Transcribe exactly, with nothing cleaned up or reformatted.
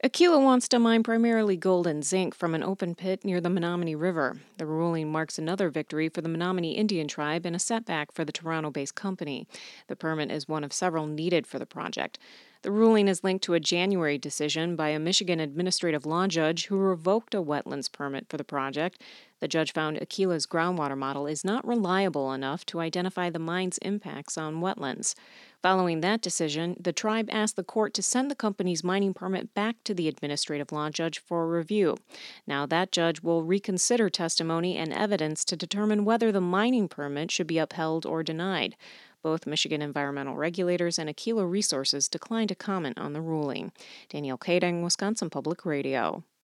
Aquila wants to mine primarily gold and zinc from an open pit near the Menominee River. The ruling marks another victory for the Menominee Indian tribe and a setback for the Toronto based company. The permit is one of several needed for the project. The ruling is linked to a January decision by a Michigan administrative law judge who revoked a wetlands permit for the project. The judge found Aquila's groundwater model is not reliable enough to identify the mine's impacts on wetlands. Following that decision, the tribe asked the court to send the company's mining permit back to the administrative law judge for review. Now, that judge will reconsider testimony and evidence to determine whether the mining permit should be upheld or denied. Both Michigan environmental regulators and Aquila Resources declined to comment on the ruling. Danielle Kading, Wisconsin Public Radio.